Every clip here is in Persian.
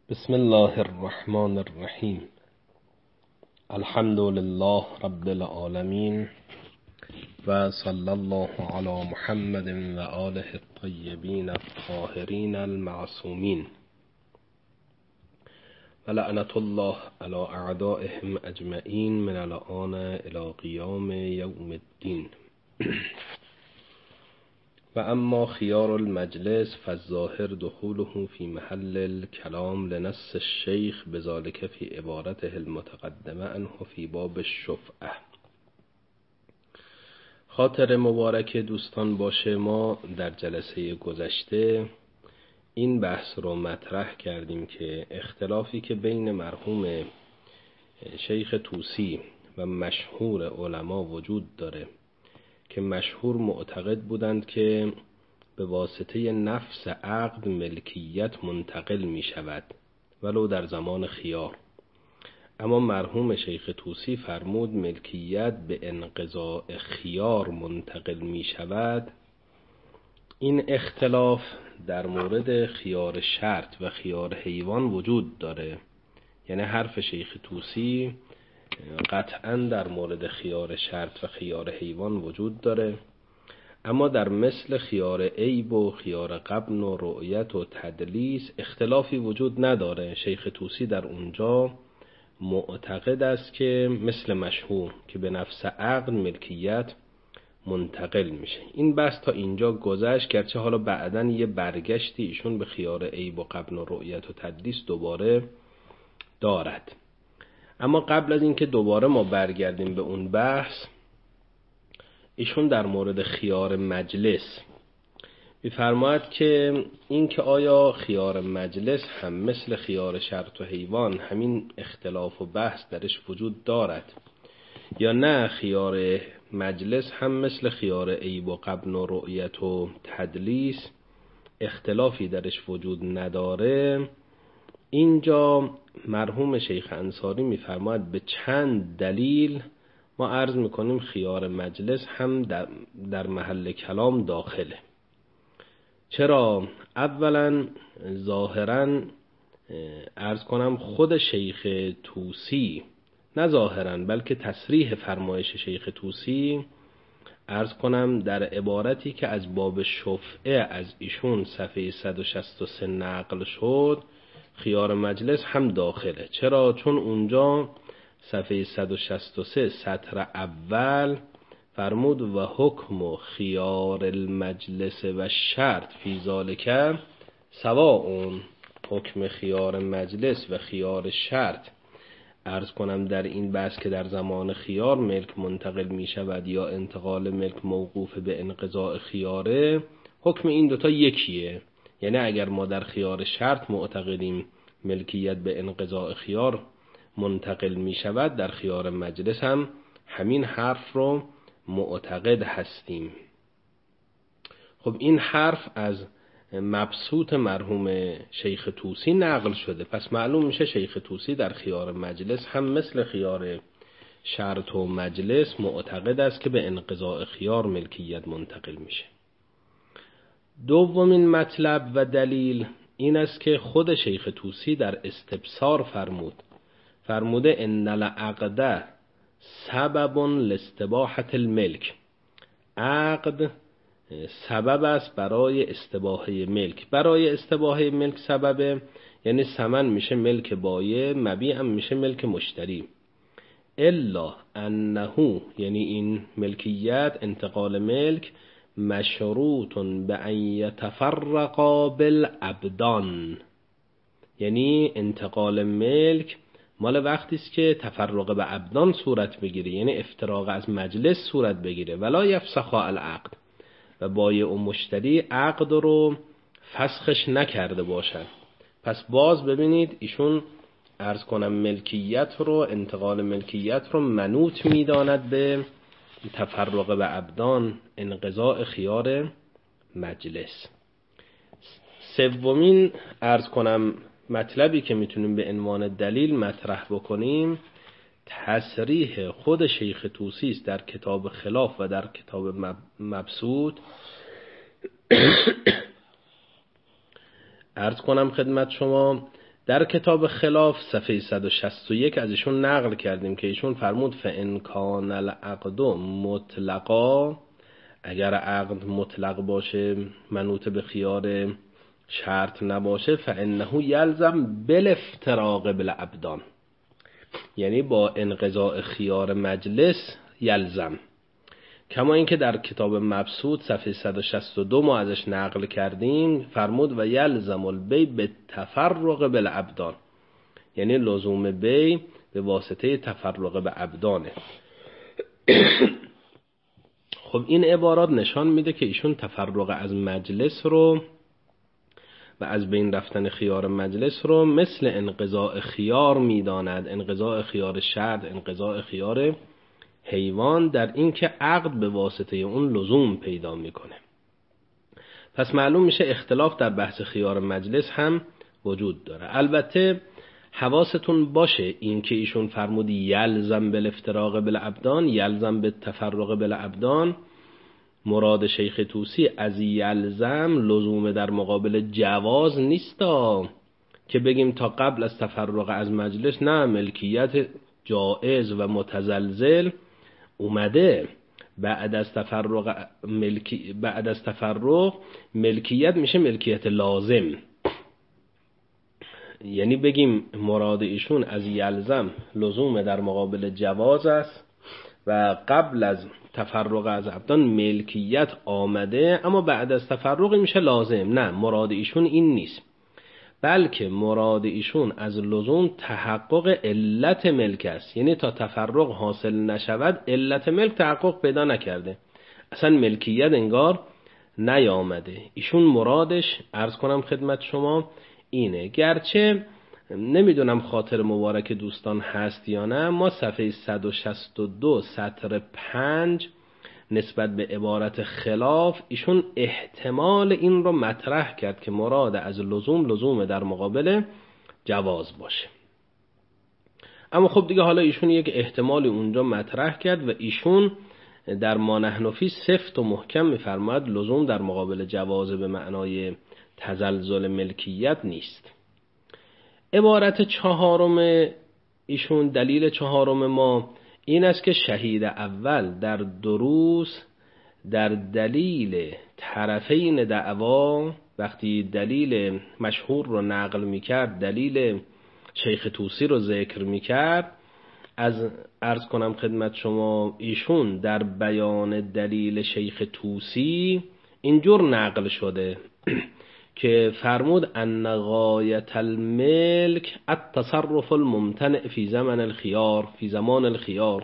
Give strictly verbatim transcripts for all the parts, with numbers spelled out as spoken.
بسم الله الرحمن الرحیم. الحمد لله رب العالمین و صلی الله علی محمد و آله الطیبین الطاهرین المعصومین و لعنت الله علی اعدائهم اجمعین من الآن الی قیام یوم الدین. و اما خیار المجلس فالظاهر دخوله فی محل الكلام لنص الشیخ بذلك فی عبارته المتقدمه عنه فی باب الشفعه. خاطر مبارک دوستان باشه، ما در جلسه گذشته این بحث رو مطرح کردیم که اختلافی که بین مرحوم شیخ طوسی و مشهور علما وجود داره که مشهور معتقد بودند که به واسطه نفس عقد ملکیت منتقل می شود ولو در زمان خیار، اما مرحوم شیخ طوسی فرمود ملکیت به انقضاء خیار منتقل می شود. این اختلاف در مورد خیار شرط و خیار حیوان وجود داره، یعنی حرف شیخ طوسی قطعا در مورد خیار شرط و خیار حیوان وجود داره، اما در مثل خیار عیب و خیار غبن و رؤیت و تدلیس اختلافی وجود نداره. شیخ طوسی در اونجا معتقد است که مثل مشهور که به نفس عقد ملکیت منتقل میشه. این بحث تا اینجا گذشت، گرچه حالا بعداً یه برگشتی ایشون به خیار عیب و غبن و رؤیت و تدلیس دوباره دارد. اما قبل از اینکه دوباره ما برگردیم به اون بحث، ایشون در مورد خیار مجلس می‌فرماید که این که آیا خیار مجلس هم مثل خیار شرط و حیوان همین اختلاف و بحث درش وجود دارد یا نه خیار مجلس هم مثل خیار عیب و غبن و رؤیت و تدلیس اختلافی درش وجود نداره. اینجا مرحوم شیخ انصاری میفرماید به چند دلیل ما عرض میکنیم خیار مجلس هم در, در محل کلام داخله. چرا؟ اولا ظاهرا عرض کنم خود شیخ طوسی، نه ظاهرا بلکه تصریح فرمایش شیخ طوسی عرض کنم در عبارتی که از باب شفعه از ایشون صفحه صد و شصت و سه نقل شد خیار مجلس هم داخله. چرا؟ چون اونجا صفحه صد و شصت و سه سطر اول فرمود و حکم خیار المجلس و شرط فی ذالک سواء. حکم خیار مجلس و خیار شرط عرض کنم در این بحث که در زمان خیار ملک منتقل می شود یا انتقال ملک موقوف به انقضاء خیاره، حکم این دوتا یکیه. یعنی اگر ما در خیار شرط معتقدیم ملکیت به انقضاء خیار منتقل می شود، در خیار مجلس هم همین حرف رو معتقد هستیم. خب این حرف از مبسوط مرحوم شیخ طوسی نقل شده، پس معلوم میشه شیخ طوسی در خیار مجلس هم مثل خیار شرط و مجلس معتقد است که به انقضاء خیار ملکیت منتقل میشه. دومین مطلب و دلیل این است که خود شیخ طوسی در استبصار فرمود فرموده ان العقد سبب لاستباحة الملک. عقد سبب است برای استباحه ملک. برای استباحه ملک سببه، یعنی ثمن میشه ملک بایع، مبیع هم میشه ملک مشتری. الا انه، یعنی این ملکیت انتقال ملک مشروط به ان یتفرقا بالابدان، یعنی انتقال ملک مال وقتی است که تفرق به ابدان صورت بگیره، یعنی افتراق از مجلس صورت بگیره. ولا یفسخا العقد، و بایع و مشتری عقد رو فسخش نکرده باشن. پس باز ببینید ایشون عرض کنم ملکیت رو، انتقال ملکیت رو منوط میداند به تفرق به ابدان، انقضاء خیار مجلس. سومین عرض کنم مطلبی که میتونیم به عنوان دلیل مطرح بکنیم تصریح خود شیخ طوسی است در کتاب خلاف و در کتاب مبسوط. عرض کنم خدمت شما در کتاب خلاف صفحه صد و شصت و یک از ایشون نقل کردیم که ایشون فرمود فإن کان العقد مطلقا، اگر عقد مطلق باشه منوط به خیار شرط نباشه، فإنه یلزم بالافتراق بالابدان، یعنی با انقضاء خیار مجلس یلزم. کما اینکه در کتاب مبسوط صفحه صد و شصت و دو ما ازش نقل کردیم فرمود و یلزم البی به تفرق بالابدان، یعنی لزوم بی به واسطه تفرق به ابدانه. خب این عبارات نشان میده که ایشون تفرق از مجلس رو و از بین رفتن خیار مجلس رو مثل انقضاء خیار میداند، انقضاء خیار شرط، انقضاء خیار حیوان، در این که عقد به واسطه اون لزوم پیدا میکنه. پس معلوم میشه اختلاف در بحث خیار مجلس هم وجود داره. البته حواستون باشه این که ایشون فرمود یلزم بالافتراق بالابدان، یلزم به تفرق بالابدان، مراد شیخ طوسی از یلزم لزوم در مقابل جواز نیستا که بگیم تا قبل از تفرق از مجلس نه ملکیت جائز و متزلزل اومده، بعد از تفرق ملکی بعد از تفرق ملکیت میشه ملکیت لازم. یعنی بگیم مراد ایشون از یلزم لزوم در مقابل جواز است و قبل از تفرق از ابدان ملکیت آمده اما بعد از تفرق میشه لازم. نه، مراد ایشون این نیست، بلکه مراد ایشون از لزوم تحقق علت ملک است، یعنی تا تفرق حاصل نشود علت ملک تحقق پیدا نکرده، اصلا ملکیت انگار نیامده. ایشون مرادش عرض کنم خدمت شما اینه. گرچه نمیدونم خاطر مبارک دوستان هست یا نه، ما صفحه صد و شصت و دو سطر پنج نسبت به عبارت خلاف ایشون احتمال این رو مطرح کرد که مراد از لزوم لزوم در مقابل جواز باشه. اما خب دیگه حالا ایشون یک احتمالی اونجا مطرح کرد و ایشون در ما نحن فیه سفت و محکم میفرماید لزوم در مقابل جواز به معنای تزلزل ملکیت نیست. عبارت چهارم ایشون، دلیل چهارم ما این است که شهید اول در دروس در دلیل طرفین دعوا وقتی دلیل مشهور رو نقل میکرد، دلیل شیخ طوسی رو ذکر میکرد، از عرض کنم خدمت شما ایشون در بیان دلیل شیخ طوسی اینجور نقل شده که فرمود ان غایت الملک التصرف الممتنع فی زمان الخیار فی زمان الخیار.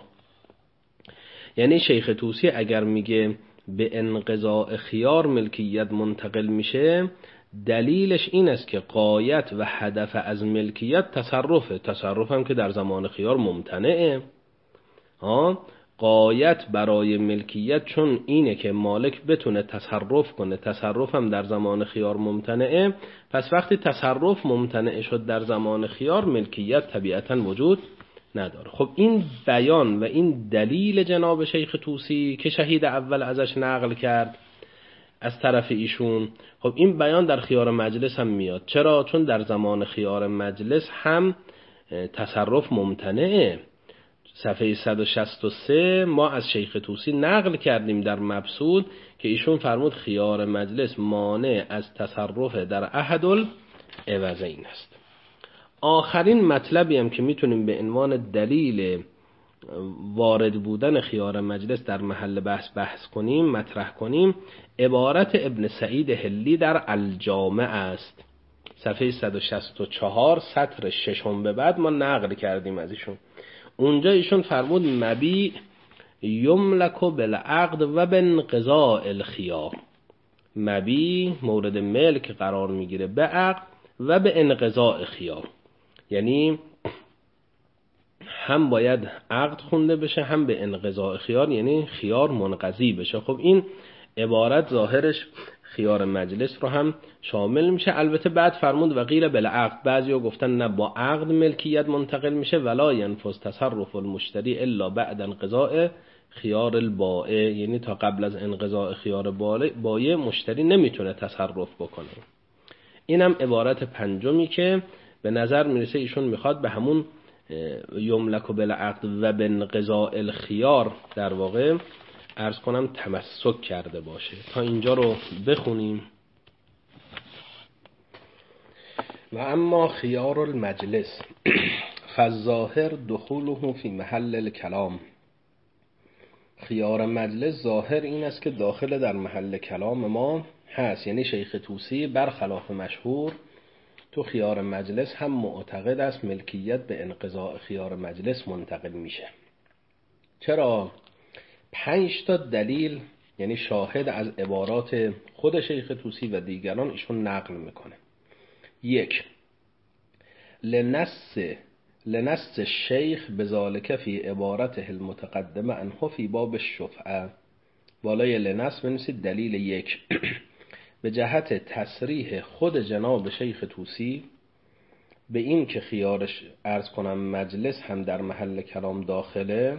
یعنی شیخ طوسی اگر میگه به انقضاء خیار ملکیت منتقل میشه، دلیلش این است که غایت و هدف از ملکیت تصرفه، تصرف هم که در زمان خیار ممتنعه. ها غایت برای ملکیت چون اینه که مالک بتونه تصرف کنه، تصرف هم در زمان خیار ممتنعه، پس وقتی تصرف ممتنع شد در زمان خیار ملکیت طبیعتاً وجود نداره. خب این بیان و این دلیل جناب شیخ طوسی که شهید اول ازش نقل کرد از طرف ایشون، خب این بیان در خیار مجلس هم میاد. چرا؟ چون در زمان خیار مجلس هم تصرف ممتنعه. صفحه صد و شصت و سه ما از شیخ طوسی نقل کردیم در مبسوط که ایشون فرمود خیار مجلس مانع از تصرف در احد العوضین است. آخرین مطلبی هم که میتونیم به عنوان دلیل وارد بودن خیار مجلس در محل بحث بحث کنیم، مطرح کنیم، عبارت ابن سعید حلی در الجامع است. صفحه صد و شصت و چهار سطر ششم به بعد ما نقل کردیم از ایشون. اونجا ایشون فرمود مبیع یملک بالعقد و بانقضاء الخیار. مبیع مورد ملک قرار میگیره به عقد و به انقضاء خیار، یعنی هم باید عقد خونده بشه هم به انقضاء خیار، یعنی خیار منقضی بشه. خب این عبارت ظاهرش خیار مجلس رو هم شامل میشه. البته بعد فرمود و غیر بالعقد، بعضیا گفتن نه با عقد ملکیت منتقل میشه، ولا ینفذ تصرف المشتری الا بعد انقضاء خیار البائع، یعنی تا قبل از انقضاء خیار بایع مشتری نمیتونه تصرف بکنه. اینم عبارت پنجمی که به نظر میرسه ایشون میخواد به همون یملک و بالعقد و بانقضاء الخیار در واقع عرض کنم تمسک کرده باشه. تا اینجا رو بخونیم. و اما خیار المجلس فالظاهر دخوله فی محل الکلام. خیار مجلس ظاهر این است که داخل در محل کلام ما هست، یعنی شیخ طوسی برخلاف مشهور تو خیار مجلس هم معتقد است ملکیت به انقضاء خیار مجلس منتقل میشه. چرا؟ پنج تا دلیل یعنی شاهد از عبارات خود شیخ طوسی و دیگران ایشون نقل میکنه. یک، لنص لنص الشیخ بذالک فی عبارته المتقدمه عنه فی باب الشفعه. بالای لنص بنویسید دلیل یک. به جهت تصریح خود جناب شیخ طوسی به این که خیارش عرض کنم مجلس هم در محل کلام داخله،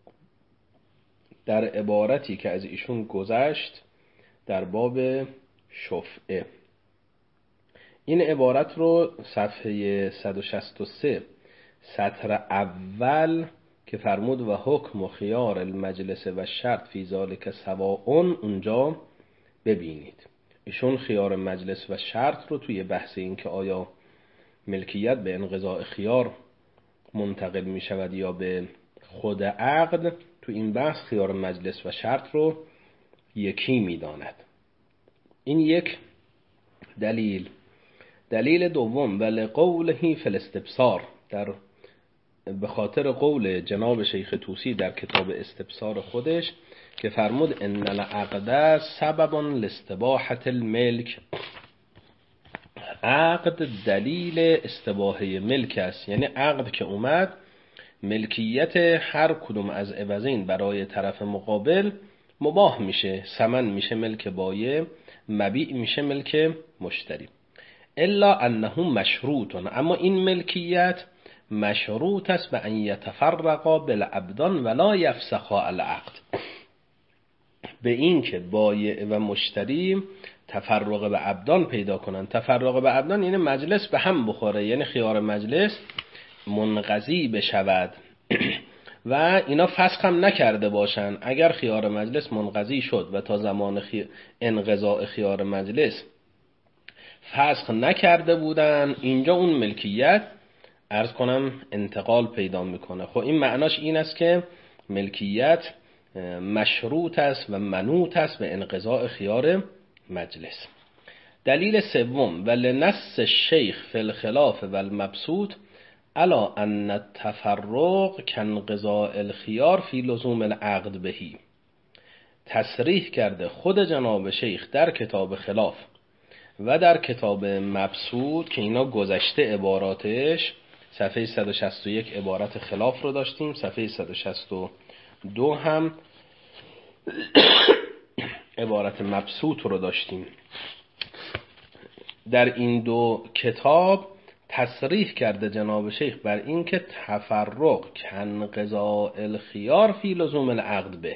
در عبارتی که از ایشون گذشت در باب شفعه. این عبارت رو صفحه صد و شصت و سه سطر اول که فرمود و حکم و خیار المجلس و شرط فی ذالک سواء، اونجا ببینید ایشون خیار مجلس و شرط رو توی بحث این که آیا ملکیت به انقضاء خیار منتقل می شود یا به خود عقد، تو این بحث خیار مجلس و شرط رو یکی می داند. این یک دلیل. دلیل دوم، ولی قوله فی الاستبصار، در به خاطر قول جناب شیخ طوسی در کتاب استبصار خودش که فرمود ان العقد سبب لاستباحة الملک. عقد دلیل استباحه ملک است، یعنی عقد که اومد ملکیت هر کدوم از عوضین برای طرف مقابل مباح میشه، ثمن میشه ملک بایع، مبیع میشه ملک مشتری. الا انه مشروط، اما این ملکیت مشروط است به ان یتفرقا بالابدان ولا یفسخا العقد، به این که بایع و مشتری تفرق به ابدان پیدا کنن. تفرق به ابدان یعنی مجلس به هم بخوره، یعنی خیار مجلس منقضی بشود و اینا فسخ هم نکرده باشن. اگر خیار مجلس منقضی شد و تا زمان خی... انقضاء خیار مجلس فسخ نکرده بودن، اینجا اون ملکیت عرض کنم انتقال پیدا میکنه. خب این معناش این است که ملکیت مشروط است و منوط است به انقضاء خیار مجلس. دلیل سوم، ولنص الشیخ فی الخلاف و المبسوط الا ان التفرق کانقضاء الخیار فی لزوم العقد بهی. تصریح کرده خود جناب شیخ در کتاب خلاف و در کتاب مبسوط که اینا گذشته عباراتش، صفحه صد و شصت و یک عبارت خلاف رو داشتیم، صفحه صد و شصت و دو هم عبارت مبسوط رو داشتیم. در این دو کتاب تصریح کرده جناب شیخ بر این که تفرق کانقضاء الخیار فی لزوم العقد به.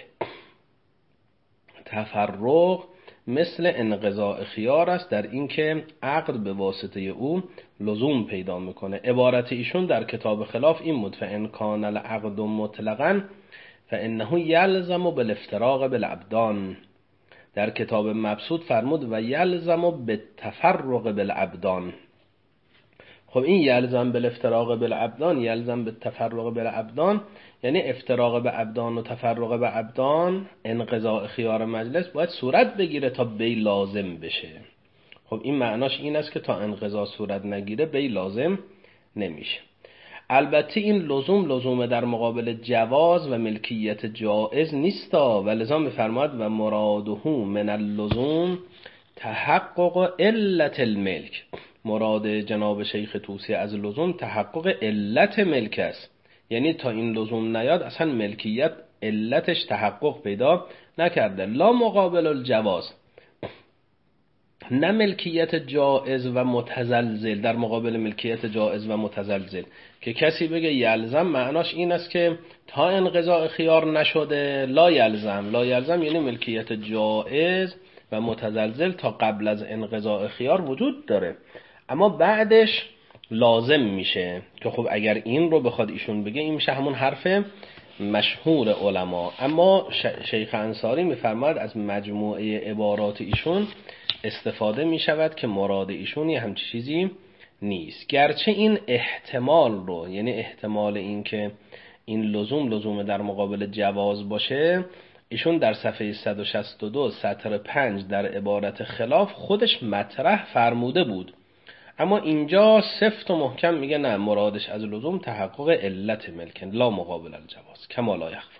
تفرق مثل انقضاء خیار است در این که عقد به واسطه او لزوم پیدا میکنه. عبارت ایشون در کتاب خلاف این بود فان کان العقد مطلقا فانه یلزم بالافتراق بالابدان. در کتاب مبسوط فرمود و یلزم بالتفرق بالابدان. خب این یلزم بالافتراق بالابدان، یلزم بالتفرق بالابدان یعنی افتراق به ابدان و تفرق به ابدان، انقضاء خیار مجلس باید صورت بگیره تا بی لازم بشه. خب این معناش این است که تا انقضاء صورت نگیره بی لازم نمیشه. البته این لزوم لزوم در مقابل جواز و ملکیت جائز نیستا، و لذا می‌فرماید و مراده من اللزوم تحقق علت الملک. مراد جناب شیخ طوسی از لزوم تحقق علت ملک است، یعنی تا این لزوم نیاد اصلا ملکیت علتش تحقق پیدا نکرده. لا مقابل الجواز، نه ملکیت جائز و متزلزل در مقابل ملکیت جائز و متزلزل. که کسی بگه یلزم معناش این است که تا انقضاء خیار نشده لا یلزم. لا یلزم یعنی ملکیت جائز و متزلزل تا قبل از انقضاء خیار وجود داره، اما بعدش لازم میشه که خب اگر این رو بخواد ایشون بگه این میشه همون حرف مشهور علما. اما شیخ انصاری میفرماید از مجموعه عبارات ایشون استفاده میشود که مراد ایشون یه همچین چیزی نیست، گرچه این احتمال رو، یعنی احتمال این که این لزوم لزوم در مقابل جواز باشه، ایشون در صفحه صد و شصت و دو سطر پنج در عبارت خلاف خودش مطرح فرموده بود، اما اینجا سفت و محکم میگه نه، مرادش از لزوم تحقق علت ملکن لا مقابل الجواز کما لا یخفی.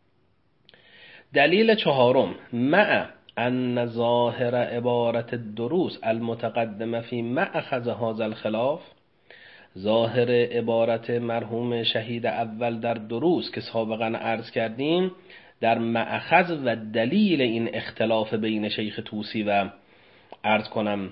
دلیل چهارم، مع ان ظاهر عبارت الدروس المتقدمه فی مأخذ هذا الخلاف، ظاهر عبارت مرحوم شهید اول در دروس که سابقا عرض کردیم در مأخذ و دلیل این اختلاف بین شیخ طوسی و عرض کنم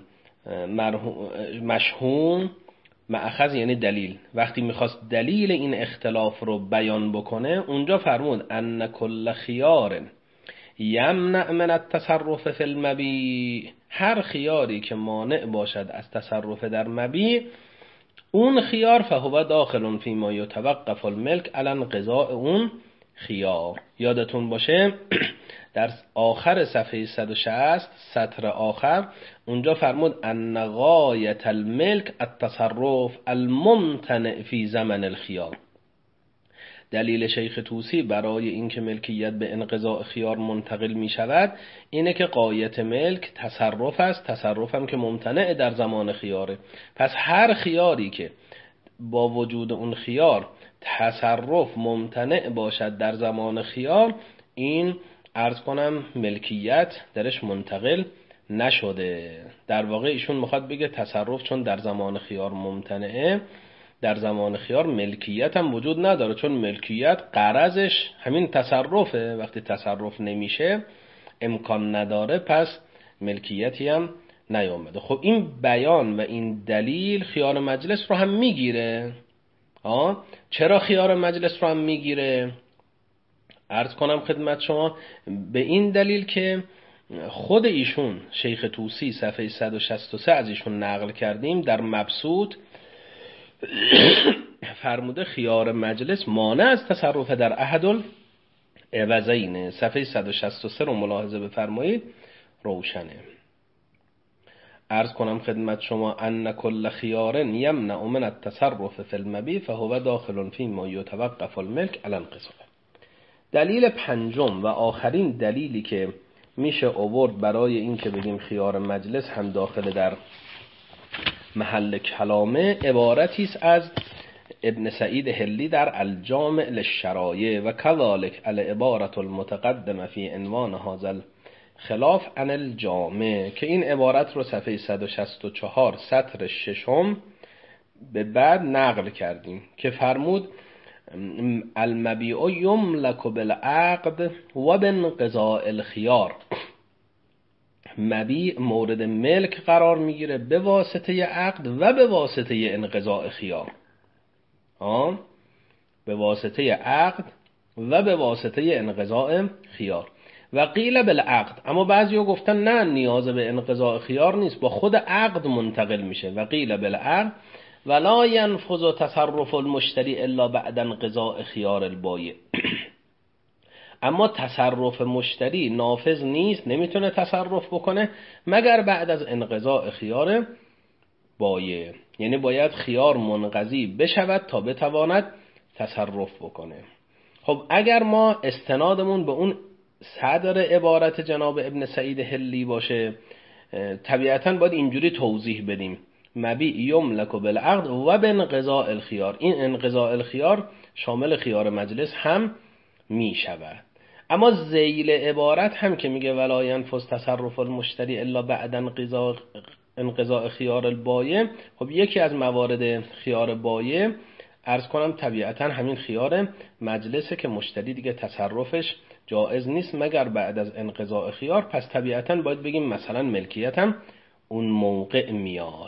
مشهون، مأخذ یعنی دلیل، وقتی میخواست دلیل این اختلاف رو بیان بکنه اونجا فرمود ان کل خیار یمنع من التصرف فی المبیع، هر خیاری که مانع باشد از تصرف در مبیع، اون خیار فهو داخل فی ما یتوقف الملک علی انقضاء اون خیار. یادتون باشه در آخر صفحه صد و شصت سطر آخر اونجا فرمود ان غایت الملک التصرف الممتنع فی زمن الخیار. دلیل شیخ طوسی برای اینکه ملکیت به انقضاء خیار منتقل می شود اینه که غایت ملک تصرف است، تصرف هم که ممتنع در زمان خیاره. پس هر خیاری که با وجود اون خیار تصرف ممتنع باشد در زمان خیار، این عرض کنم ملکیت درش منتقل نشده. در واقع ایشون میخواد بگه تصرف چون در زمان خیار ممتنعه، در زمان خیار ملکیت هم وجود نداره، چون ملکیت غرضش همین تصرفه. وقتی تصرف نمیشه، امکان نداره، پس ملکیتی هم نیامده. خب این بیان و این دلیل خیار مجلس رو هم میگیره. آه چرا خیار مجلس رو هم میگیره؟ عرض کنم خدمت شما به این دلیل که خود ایشون شیخ طوسی صفحه صد و شصت و سه از ایشون نقل کردیم در مبسوط فرموده خیار مجلس مانع از تصرف در احد العوضین. صفحه صد و شصت و سه رو ملاحظه بفرمایید، روشنه. عرض کنم خدمت شما ان کل خیار یمنع من التصرف فی المبیع فهو داخل فی ما یتوقف الملک علی انقضاء. دلیل پنجم و آخرین دلیلی که میشه آورد برای این که بگیم خیار مجلس هم داخل در محل کلامه، عبارتی است از ابن سعید هلی در الجامع للشرایع و كذلك العبارة المتقدمه فی عنوان هذا الخلاف عن الجامع، که این عبارت رو صفحه صد و شصت و چهار سطر ششم به بعد نقل کردیم که فرمود المبیع یملک بالعقد و بانقضاء الخیار. مبیع مورد ملک قرار میگیره به واسطه عقد و به واسطه انقضاء خیار. آه؟ به واسطه عقد و به واسطه انقضاء خیار. و قیل بالعقد، اما بعضی‌ها گفتن نه، نیاز به انقضاء خیار نیست، با خود عقد منتقل میشه. و قیل بالعقد ولا ينفذ تصرف المشتری الا بعد انقضاء خیار البایع. اما تصرف مشتری نافذ نیست، نمیتونه تصرف بکنه مگر بعد از انقضاء خیار بایع، یعنی باید خیار منقضی بشود تا بتواند تصرف بکنه. خب اگر ما استنادمون به اون صدر عبارت جناب ابن سعید هلی باشه، طبیعتاً باید اینجوری توضیح بدیم مبیع یملک بالعقد و بانقضاء الخیار. این انقضاء الخیار شامل خیار مجلس هم می شود. اما ذیل عبارت هم که میگه ولا ینفذ تصرف المشتری الا بعد انقضاء انقضاء خیار البایع، خب یکی از موارد خیار بایع عرض کنم طبیعتاً همین خیار مجلسه که مشتری دیگه تصرفش جائز نیست مگر بعد از انقضاء خیار. پس طبیعتاً باید بگیم مثلا ملکیت هم اون موقع میاد.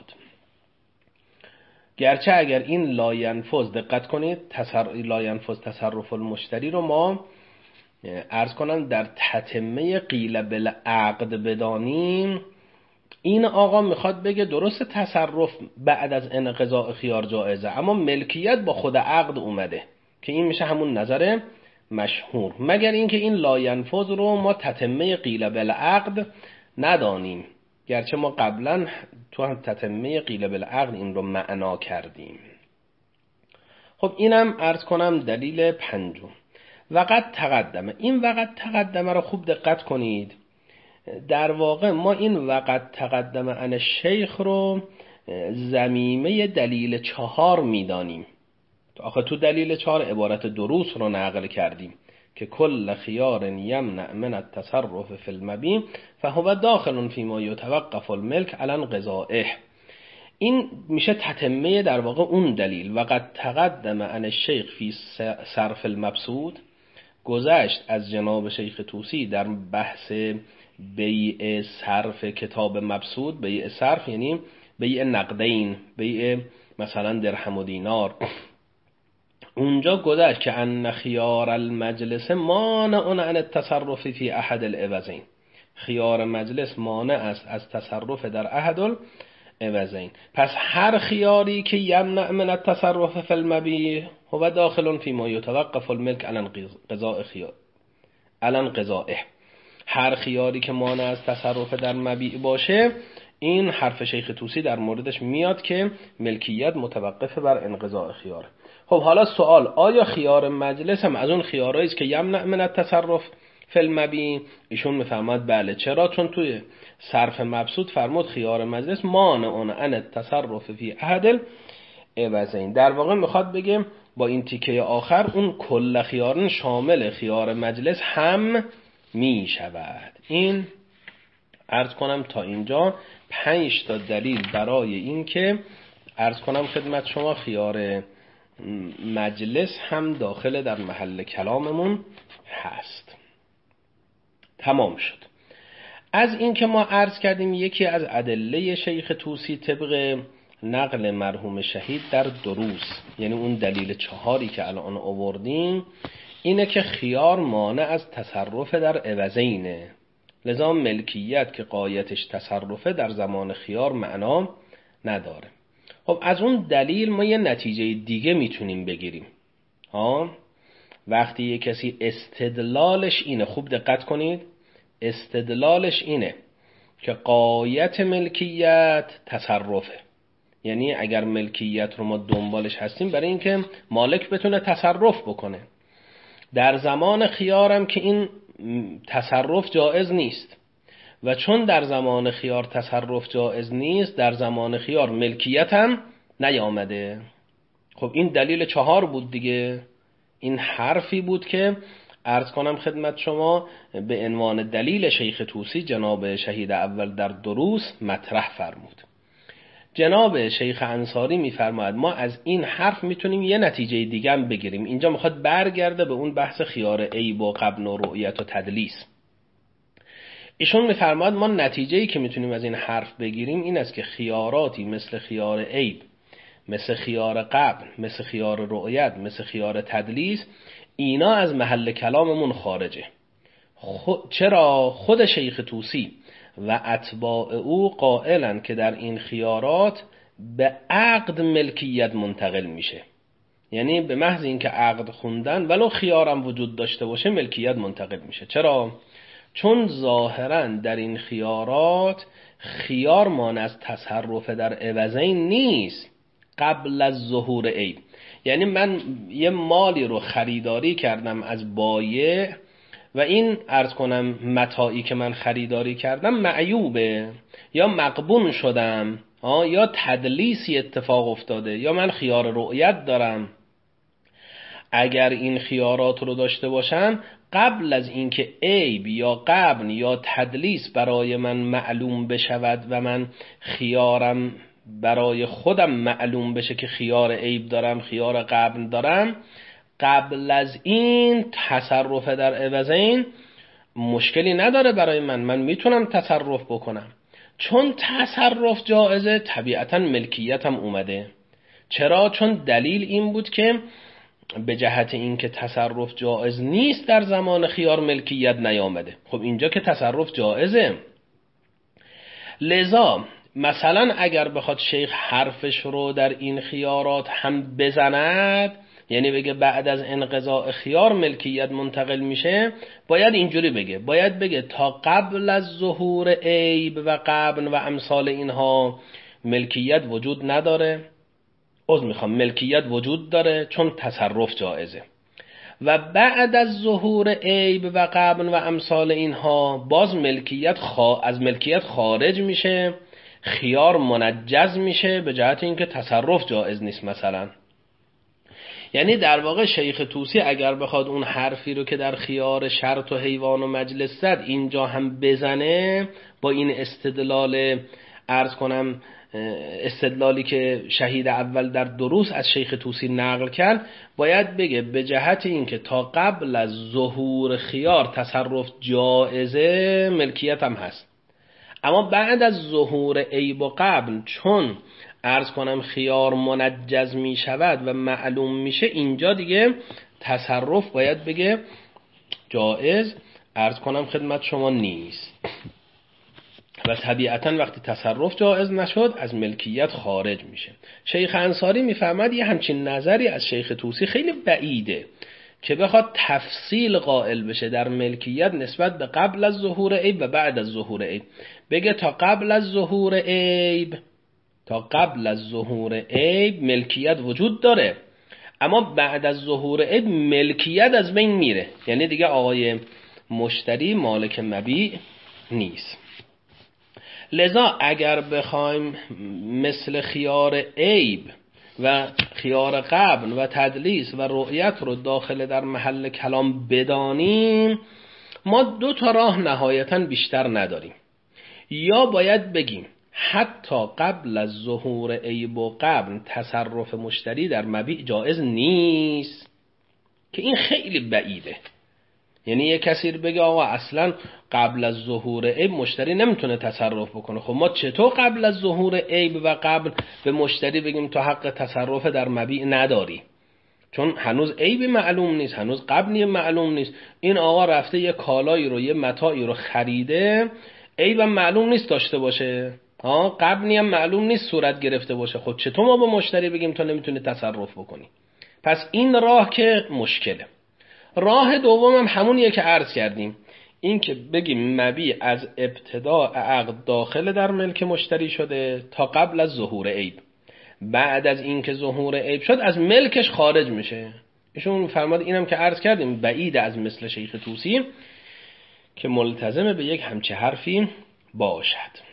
گرچه اگر این لا ینفذ، دقت کنید، تصر... لا ینفذ تصرف المشتری رو ما عرض کنم در تتمه قیل بالعقد بدانیم، این آقا میخواد بگه درست تصرف بعد از انقضاء خیار جایزه، اما ملکیت با خود عقد اومده که این میشه همون نظر مشهور، مگر اینکه این لاینفذ رو ما تتمه قیل بالعقد ندانیم، گرچه ما قبلا تو هم تتمه قیل بالعقد این رو معنا کردیم. خب اینم عرض کنم دلیل پنجم. وقت تقدمه. این وقت تقدمه رو خوب دقت کنید. در واقع ما این وقت تقدمه عن شیخ رو ضمیمه دلیل چهار میدانیم. آخه تو دلیل چهار عبارت دروس رو نقل کردیم که کل خیار یمنع من التصرف فی المبی فهو داخل فیما یتوقف الملک علی انقضائه. این میشه تتمه در واقع اون دلیل. وقت تقدم عن الشیخ فی صرف المبسوط، گذشت از جناب شیخ طوسی در بحث بیع صرف کتاب مبسوط. بیع صرف یعنی بیع نقدین، بیع مثلا درهم و دینار. اونجا گذشت که ان خیار المجلس مانع عن التصرف فی احد العوضین، خیار مجلس مانع است از تصرف در احد العوضین. پس هر خیاری که یمنع من التصرف فی المبیع هو داخل فی ما یتوقف الملک علی انقضاء خیار علی انقضائه. هر خیاری که مانع از تصرف در مبیع باشه، این حرف شیخ طوسی در موردش میاد که ملکیت متوقف بر انقضاء خیاره. خب حالا سوال، آیا خیار مجلس هم از اون خیارایی است که یمنع من التصرف فی المبیع؟ ایشون میفرماد بله. چرا؟ چون توی صرف مبسوط فرمود خیار مجلس مانع عن التصرف فی احد العوضین. در واقع میخواد بگه با این تیکه آخر اون کل خیارن شامل خیار مجلس هم می شود. این عرض کنم تا اینجا پنج تا دلیل برای این که عرض کنم خدمت شما خیار مجلس هم داخل در محل کلاممون هست. تمام شد. از این که ما عرض کردیم یکی از ادله شیخ طوسی طبق نقل مرحوم شهید در دروس، یعنی اون دلیل چهاری که الان آوردیم، اینه که خیار مانع از تصرف در عوضینه، لذا ملکیت که غایتش تصرفه در زمان خیار معنا نداره. خب از اون دلیل ما یه نتیجه دیگه میتونیم بگیریم. ها وقتی یه کسی استدلالش اینه، خوب دقت کنید، استدلالش اینه که غایت ملکیت تصرفه، یعنی اگر ملکیت رو ما دنبالش هستیم برای اینکه مالک بتونه تصرف بکنه، در زمان خیارم که این تصرف جایز نیست، و چون در زمان خیار تصرف جایز نیست، در زمان خیار ملکیت هم نیامده. خب این دلیل چهار بود دیگه. این حرفی بود که عرض کنم خدمت شما به عنوان دلیل شیخ طوسی جناب شهید اول در دروس مطرح فرمود. جناب شیخ انصاری میفرماید ما از این حرف میتونیم یه نتیجه دیگه هم بگیریم. اینجا میخواد برگرده به اون بحث خیار عیب و غبن و رؤیت و تدلیس. ایشون میفرماید ما نتیجه‌ای که میتونیم از این حرف بگیریم این است که خیاراتی مثل خیار عیب، مثل خیار غبن، مثل خیار رؤیت، مثل خیار تدلیس، اینا از محل کلاممون خارجه. خود چرا؟ خود شیخ طوسی و اتباع او قائلن که در این خیارات به عقد ملکیت منتقل میشه، یعنی به محض اینکه عقد خوندن ولو خیارم وجود داشته باشه ملکیت منتقل میشه. چرا؟ چون ظاهرا در این خیارات خیار مانع از تصرف در عوضین نیست قبل از ظهور عیب. یعنی من یه مالی رو خریداری کردم از بایع و این عرض کنم متاعی که من خریداری کردم معیوبه یا مغبون شدم، یا تدلیسی اتفاق افتاده، یا من خیار رؤیت دارم. اگر این خیارات رو داشته باشم قبل از اینکه عیب یا غبن یا تدلیس برای من معلوم بشود و من خیارم برای خودم معلوم بشه که خیار عیب دارم، خیار غبن دارم، قبل از این تصرف در عوضین مشکلی نداره برای من، من میتونم تصرف بکنم. چون تصرف جایزه طبیعتا ملکیتم اومده. چرا؟ چون دلیل این بود که به جهت این که تصرف جایز نیست در زمان خیار ملکیت نیامده. خب اینجا که تصرف جایزه، لذا مثلا اگر بخواد شیخ حرفش رو در این خیارات هم بزند، یعنی بگه بعد از انقضاء خیار ملکیت منتقل میشه، باید اینجوری بگه، باید بگه تا قبل از ظهور عیب و قبن و امثال اینها ملکیت وجود نداره. عذر میخوام، ملکیت وجود داره چون تصرف جائزه، و بعد از ظهور عیب و قبن و امثال اینها باز ملکیت خوا... از ملکیت خارج میشه، خیار منجز میشه به جهت اینکه تصرف جائز نیست مثلا. یعنی در واقع شیخ طوسی اگر بخواد اون حرفی رو که در خیار شرط و حیوان و مجلس زد اینجا هم بزنه، با این استدلال عرض کنم استدلالی که شهید اول در دروس از شیخ طوسی نقل کرد، باید بگه به جهت اینکه تا قبل از ظهور خیار تصرف جائزه ملکیت هم هست، اما بعد از ظهور عیب و قبل چون عرض کنم خیار منجز می شود و معلوم میشه، اینجا دیگه تصرف باید بگه جائز عرض کنم خدمت شما نیست، و طبیعتا وقتی تصرف جائز نشد از ملکیت خارج میشه. شیخ انصاری میفهمد یه همچین نظری از شیخ طوسی خیلی بعیده که بخواد تفصیل قائل بشه در ملکیت نسبت به قبل از ظهور عیب و بعد از ظهور عیب. بگه تا قبل از ظهور عیب تا قبل از ظهور عیب ملکیت وجود داره، اما بعد از ظهور عیب ملکیت از بین میره، یعنی دیگه آقای مشتری مالک مبیع نیست. لذا اگر بخوایم مثل خیار عیب و خیار قبن و تدلیس و رؤیت رو داخل در محل کلام بدانیم، ما دو تا راه نهایتاً بیشتر نداریم. یا باید بگیم حتی قبل از ظهور عیب و قبن تصرف مشتری در مبیع جائز نیست، که این خیلی بعیده. یعنی یه کسی بگه آقا اصلا قبل از ظهور عیب مشتری نمیتونه تصرف بکنه. خب ما چطور قبل از ظهور عیب و قبل به مشتری بگیم تو حق تصرف در مبیع نداری؟ چون هنوز عیب معلوم نیست، هنوز قبلی معلوم نیست. این آقا رفته یه کالایی رو، یه متاعی رو خریده، عیب معلوم نیست داشته باشه، ها قبلی هم معلوم نیست صورت گرفته باشه. خب چطور ما به مشتری بگیم تو نمیتونی تصرف بکنی؟ پس این راه که مشکله. راه دوم هم همونیه که عرض کردیم، این که بگیم مبیع از ابتداء عقد داخل در ملک مشتری شده تا قبل از ظهور عیب، بعد از این که ظهور عیب شد از ملکش خارج میشه. ایشون فرماد، اینم که عرض کردیم بعید از مثل شیخ طوسی که ملتزم به یک همچه حرفی باشد.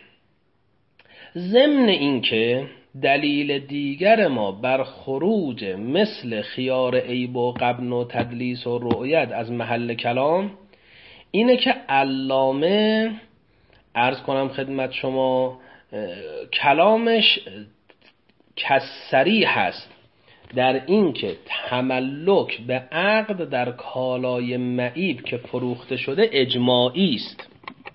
ضمن این که دلیل دیگر ما بر خروج مثل خیار عیب و قبن و تدلیس و رؤیت از محل کلام اینه که علامه عرض کنم خدمت شما کلامش کسری هست در این که تملک به عقد در کالای معیب که فروخته شده اجماعی است.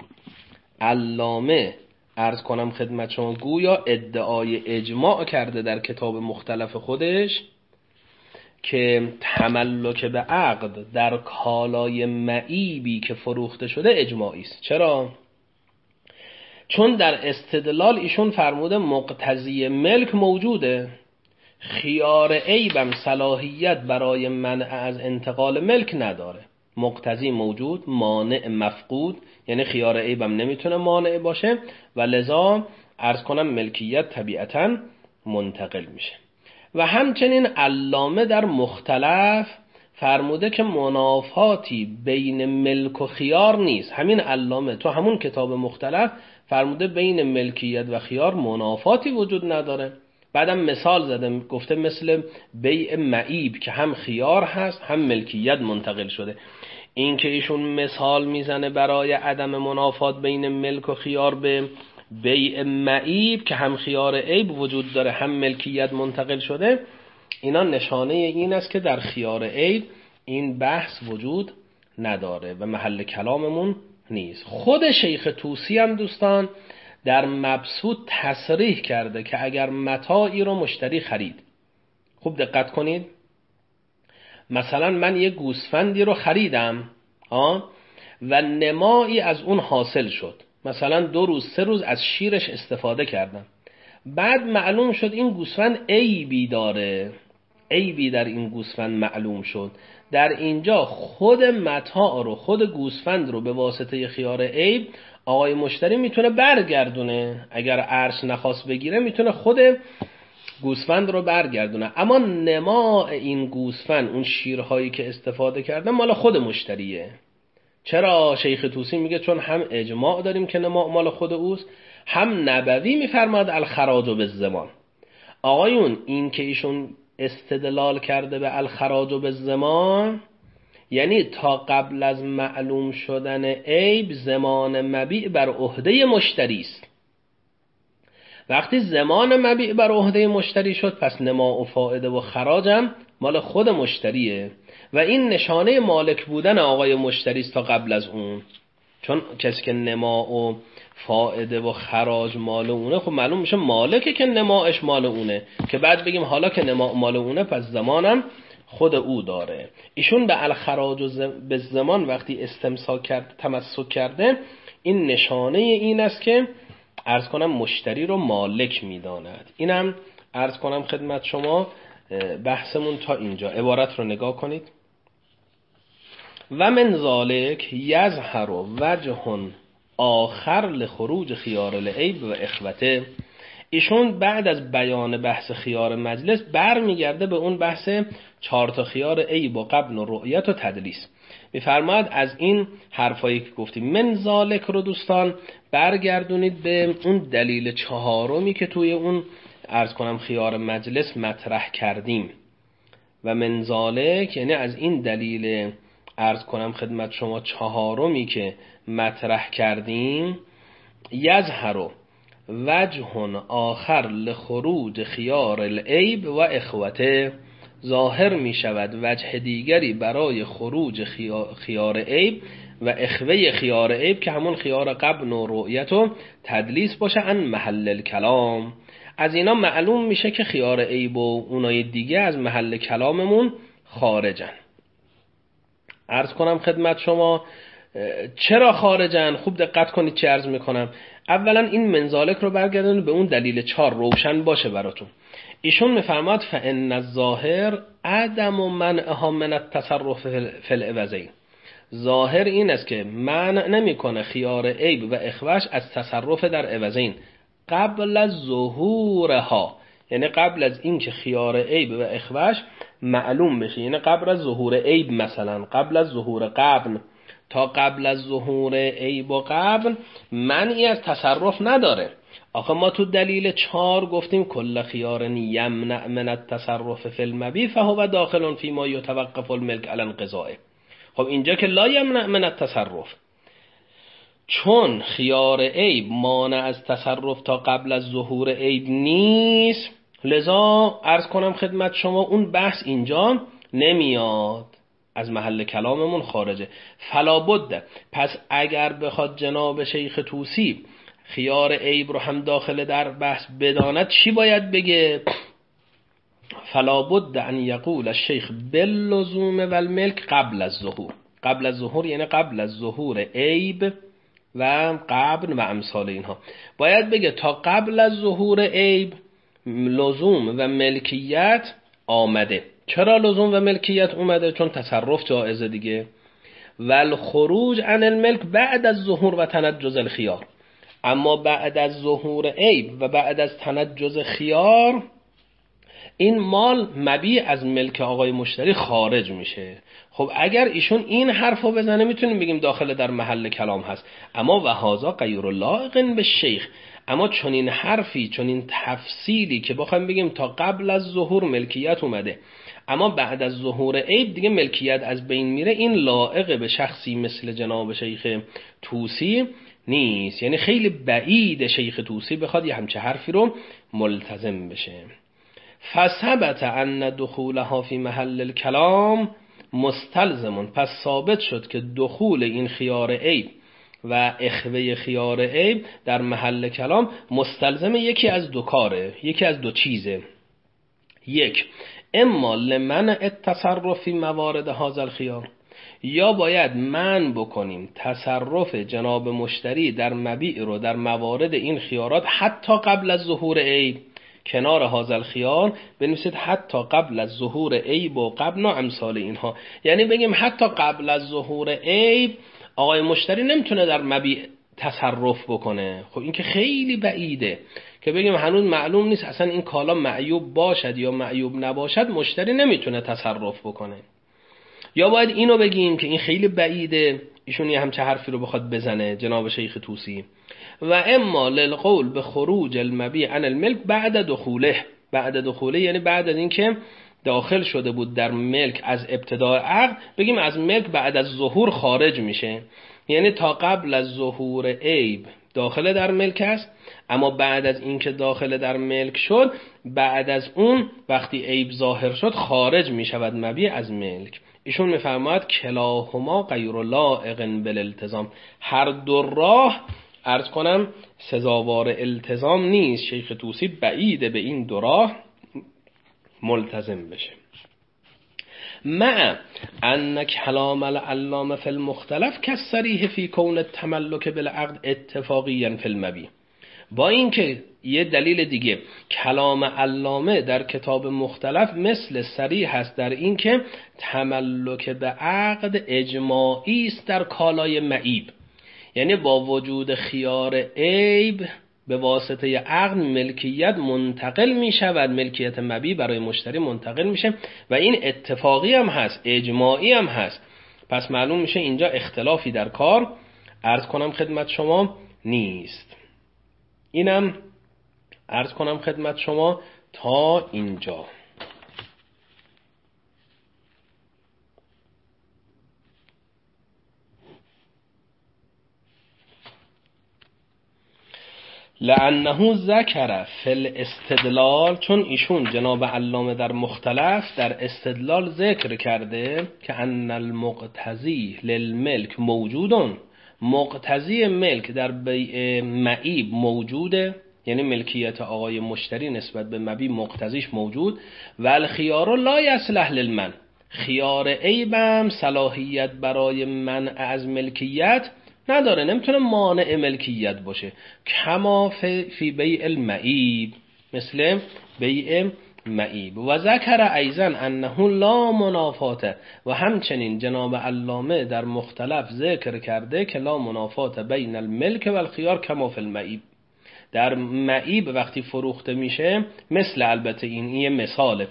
علامه عرض کنم خدمت شما گویا ادعای اجماع کرده در کتاب مختلف خودش که تملک به عقد در کالای معیبی که فروخته شده اجماعی است. چرا؟ چون در استدلال ایشون فرموده مقتضی ملک موجوده، خیار عیبم صلاحیت برای منع از انتقال ملک نداره. مقتضی موجود، مانع مفقود، یعنی خیار عیبم نمیتونه مانع باشه و لذا عرض کنم ملکیت طبیعتاً منتقل میشه. و همچنین علامه در مختلف فرموده که منافاتی بین ملک و خیار نیست. همین علامه تو همون کتاب مختلف فرموده بین ملکیت و خیار منافاتی وجود نداره. بعدم مثال زده، گفته مثل بیع معیب که هم خیار هست هم ملکیت منتقل شده. این که ایشون مثال میزنه برای عدم منافات بین ملک و خیار به بیع معیب که هم خیار عیب وجود داره هم ملکیت منتقل شده، اینا نشانه این است که در خیار عیب این بحث وجود نداره و محل کلاممون نیست. خود شیخ طوسی هم دوستان در مبسوط تصریح کرده که اگر متاعی رو مشتری خرید، خوب دقت کنید، مثلا من یه گوسفندی رو خریدم آه و نمایی از اون حاصل شد، مثلا دو روز سه روز از شیرش استفاده کردم، بعد معلوم شد این گوسفند عیبی داره، عیبی در این گوسفند معلوم شد، در اینجا خود متاع رو، خود گوسفند رو به واسطه خیار عیب آقای مشتری میتونه برگردونه. اگر ارش نخواست بگیره میتونه خود گوسفند رو برگردونه، اما نماع این گوسفند، اون شیرهایی که استفاده کرده مال خود مشتریه. چرا؟ شیخ طوسی میگه چون هم اجماع داریم که نماع مال خود اوست، هم نبوی میفرماد الخراج بالزمان. آقایون این که ایشون استدلال کرده به الخراج بالزمان، یعنی تا قبل از معلوم شدن عیب زمان مبیع بر عهده مشتری است. وقتی زمان مبیع بر عهده مشتری شد، پس نماع و فائده و خراجم مال خود مشتریه و این نشانه مالک بودن آقای مشتری است تا قبل از اون. چون کسی که نماع و فائده و خراج مال اونه، خب معلوم میشه مالکه که نماعش مال اونه، که بعد بگیم حالا که نماع مال اونه پس زمانم خود او داره. ایشون به الخراج به زمان وقتی استمساک کرد، تمسک کرده، این نشانه این است که عرض کنم مشتری رو مالک میداند. اینم عرض کنم خدمت شما بحثمون تا اینجا. عبارت رو نگاه کنید. و من ذالک یظهر وجه آخر لخروج خیار العیب و اخوته. ایشون بعد از بیان بحث خیار مجلس برمیگرده به اون بحث چهار تا خیار عیب و غبن و رؤیت و تدلیس. میفرماید از این حرفایی که گفتیم من ذالک رو دوستان برگردونید به اون دلیل چهارمی که توی اون عرض کنم خیار مجلس مطرح کردیم. و من ذالک یعنی از این دلیل عرض کنم خدمت شما چهارمی که مطرح کردیم، یظهر وجه آخر لخروج خیار العیب و اخوته، ظاهر می شود وجه دیگری برای خروج خیار عیب و اخوه خیار عیب که همون خیار غبن و رؤیت و تدلیس باشه عن محل الکلام. از اینا معلوم میشه که خیار عیب و اونای دیگه از محل کلاممون خارجن. عرض کنم خدمت شما چرا خارجن؟ خوب دقت کنید چه عرض میکنم. اولا این منزالک رو برگردونید به اون دلیل چهار روشن باشه براتون. ایشون میفرماد فان الظاهر عدم منعها من التصرف فی العوضین. ظاهر این است که منع نمیکنه خیار عیب و اخوش از تصرف در عوضین قبل از ظهورها، یعنی قبل از این که خیار عیب و اخوش معلوم بشه، یعنی قبل از ظهور عیب، مثلا قبل از ظهور غبن. تا قبل از ظهور عیب و غبن منعی از تصرف نداره. آخه ما تو دلیل چهار گفتیم کل خیار یمنع من التصرف فی المبیع فهو داخل فی ما یتوقف الملک علی انقضائه. خب اینجا که لا یمنع من التصرف، چون خیار عیب مانع از تصرف تا قبل از ظهور عیب نیست، لذا عرض کنم خدمت شما اون بحث اینجا نمیاد، از محل کلاممون خارجه. فلا بد، پس اگر بخواد جناب شیخ طوسی خیار عیب رو هم داخل در بحث بداند چی باید بگه؟ فلا بد ان یقول الشیخ باللزوم و الملک قبل از ظهور. قبل از ظهور یعنی قبل از ظهور عیب و غبن و امثال اینها. باید بگه تا قبل از ظهور عیب لزوم و ملکیت آمده. چرا لزوم و ملکیت اومده؟ چون تصرف جایزه دیگه. والخروج عن الملک بعد از ظهور و تنجز الخیار. اما بعد از ظهور عیب و بعد از تنجز خیار این مال مبیع از ملک آقای مشتری خارج میشه. خب اگر ایشون این حرفو بزنه میتونیم بگیم داخل در محل کلام هست. اما و هذا غیر لایق به شیخ. اما چون این حرفی، چون این تفصیلی که بخوایم بگیم تا قبل از ظهور ملکیت اومده اما بعد از ظهور عیب دیگه ملکیت از بین میره، این لایق به شخصی مثل جناب شیخ طوسی نیست. یعنی خیلی بعید شیخ طوسی بخواد یه همچه حرفی رو ملتزم بشه. فثبت ان دخولها فی محل الکلام مستلزمون، پس ثابت شد که دخول این خیار عیب و اخوه خیار عیب در محل کلام مستلزم یکی از دو کاره، یکی از دو چیزه. یک، اما لمنع التصرف فی موارد هذا الخیار، یا باید منع بکنیم تصرف جناب مشتری در مبیع رو در موارد این خیارات حتی قبل از ظهور عیب. کنار هازل خیار بنویسید حتی قبل از ظهور عیب و قبل و امثال اینها. یعنی بگیم حتی قبل از ظهور عیب آقای مشتری نمیتونه در مبیع تصرف بکنه. خب این که خیلی بعیده که بگیم هنوز معلوم نیست اصلا این کالا معیوب باشد یا معیوب نباشد، مشتری نمیتونه تصرف بکنه. یا باید اینو بگیم که این خیلی بعیده، ایشون یه همچه حرفی رو بخواد بزنه جناب شیخ طوسی. و اما للقول به خروج المبیع عن الملک بعد دخوله. بعد دخوله یعنی بعد از این که داخل شده بود در ملک از ابتداء عقد، بگیم از ملک بعد از ظهور خارج میشه. یعنی تا قبل از ظهور عیب داخل در ملک است، اما بعد از اینکه داخل در ملک شد، بعد از اون وقتی عیب ظاهر شد خارج میشود مبیع از ملک. ایشون میفرماید کلاهما غیر لائق بالالتزام. هر دو راه عرض کنم سزاوار التزام نیست. شیخ طوسی بعیده به این دو راه ملتزم بشه. مع ان کلام العلامه فی المختلف کالصریح فی کون التملک بالعقد اتفاقیا فی المبیع. با اینکه یه دلیل دیگه کلام علامه در کتاب مختلف مثل صریح هست در اینکه تملک به عقد اجماعی است در کالای معیب. یعنی با وجود خیار عیب به واسطه عقد ملکیت منتقل می شود، ملکیت مبیع برای مشتری منتقل میشه و این اتفاقی هم هست، اجماعی هم هست. پس معلوم میشه اینجا اختلافی در کار عرض کنم خدمت شما نیست. اینم عرض کنم خدمت شما تا اینجا. لأنه ذکر فی الاستدلال، چون ایشون جناب علامه در مختلف در استدلال ذکر کرده که ان المقتضی للملک موجودون، مقتضی ملک در بیع معیب موجوده، یعنی ملکیت آقای مشتری نسبت به مبیع مقتضیش موجود. و الخیار لا یصلح للمنع، خیار عیبم صلاحیت برای منع از ملکیت نداره، نمیتونه مانع ملکیت باشه. کما فی بیع المعیب، مثل بیع معیب. و ذکر ایضا انه لا منافات، و همچنین جناب علامه در مختلف ذکر کرده که لا منافات بین الملک و الخیار کما فی المعیب. در معیب وقتی فروخته میشه، مثل البته این یه مثاله،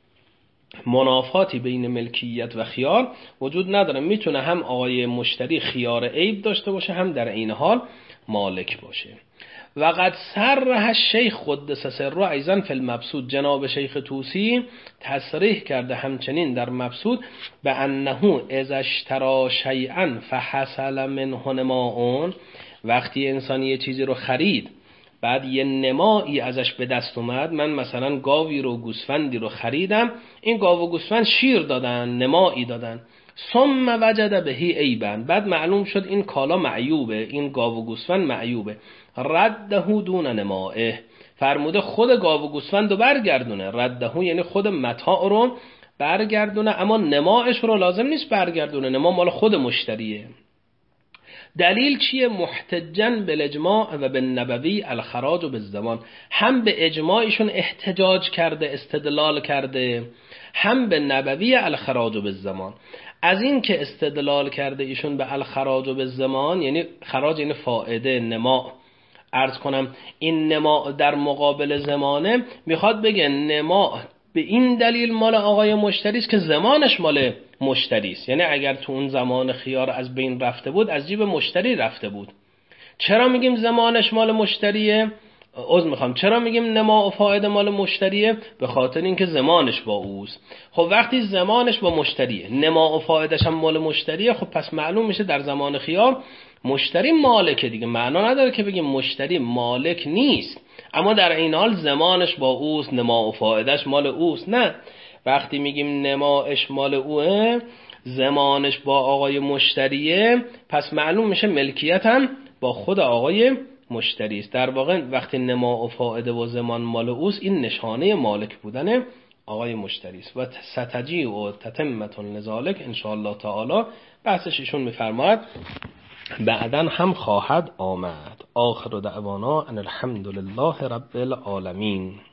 منافاتی بین ملکیت و خیار وجود نداره. میتونه هم آقای مشتری خیار عیب داشته باشه، هم در این حال مالک باشه. و قد صرح الشیخ قدس سره ایضا فی المبسوط، جناب شیخ طوسی تصریح کرده همچنین در مبسوط به انه اذا اشتری شیئا فحصل منه نماء، وقتی انسان یه چیزی رو خرید بعد یه نمایی ازش به دست اومد، من مثلا گاوی رو گوسفندی رو خریدم، این گاو و گوسفند شیر دادن، نمایی دادن، ثم وجد بهی عیبا، بعد معلوم شد این کالا معیوبه، این گاو و گوسفند معیوبه، رده دون نمائه، فرموده خود گاو و گوسفند رو برگردونه. رده یعنی خود متاع رو برگردونه، اما نمایش رو لازم نیست برگردونه، نما مال خود مشتریه. دلیل چیه؟ محتجن بالاجماع و بالنبوی الخراج و بالزمان، هم به اجماعشون احتجاج کرده، استدلال کرده، هم به نبوی الخراج و بالزمان. از این که استدلال کرده ایشون به الخراج و بالزمان، یعنی خراج یعنی فائده، نما، عرض کنم این نما در مقابل زمانه، میخواد بگه نما به این دلیل مال آقای مشتری است که زمانش مال مشتری است. یعنی اگر تو اون زمان خیار از بین رفته بود، از جیب مشتری رفته بود. چرا میگیم زمانش مال مشتریه؟ عذر میخوام، چرا میگیم نما و فایده مال مشتریه؟ به خاطر اینکه زمانش با اوست. خب وقتی زمانش با مشتریه، نما و فایدهش هم مال مشتریه، خب پس معلوم میشه در زمان خیار مشتری مالکه دیگه. معنا نداره که بگیم مشتری مالک نیست، اما در این حال زمانش با اوست، نما و فایدهش مال اوست. نه، وقتی میگیم نماش مال اوه، زمانش با آقای مشتریه، پس معلوم میشه ملکیت هم با خود آقای مشتری است. در واقع وقتی نما و فایده و زمان مال اوست، این نشانه مالک بودن آقای مشتری است و ستجی و تتمتون لذالک ان شاء الله تعالی. بحثش ایشون میفرماید بعداً هم خواهد آمد. آخر دعوانا ان الحمد لله رب العالمین.